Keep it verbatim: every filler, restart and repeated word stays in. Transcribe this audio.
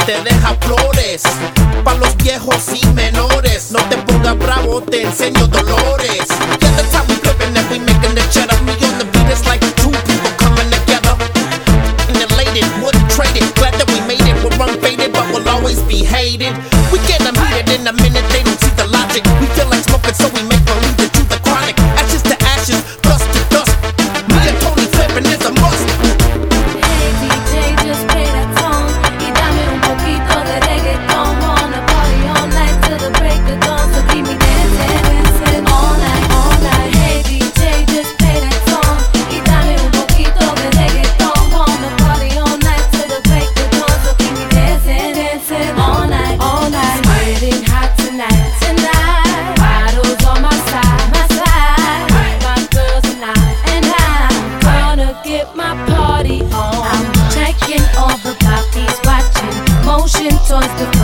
te deja flores. Pa' los viejos y menores, no te pongas bravo, te enseño dolores. Yeah, that's how we flippin' and we making the cheddar. Me on the beat, it's like two people coming together. And elated, wouldn't trade it. Glad that we made it, we're unfaded, but we'll always be hated. We get them heated in a minute, they don't see the logic. We feel like smoking, so we make believe that you the chronic. Ashes to ashes, dust to dust. Me and Tony flippin' is a must. Hey D J, just play that song y dame un poquito de reggaeton. Wanna party all night till the break of dawn, so keep me dancing, dancing all night, all night. Hey D J, just play that song y dame un poquito de reggaeton. Wanna party all night till the break of dawn, so keep me dancing, dancing all night, all night. It's getting hot tonight, tonight. Bottles on my side, my side. My girls and I, and I'm gonna get my party on. I'm checking all the puppies, watching motion towards the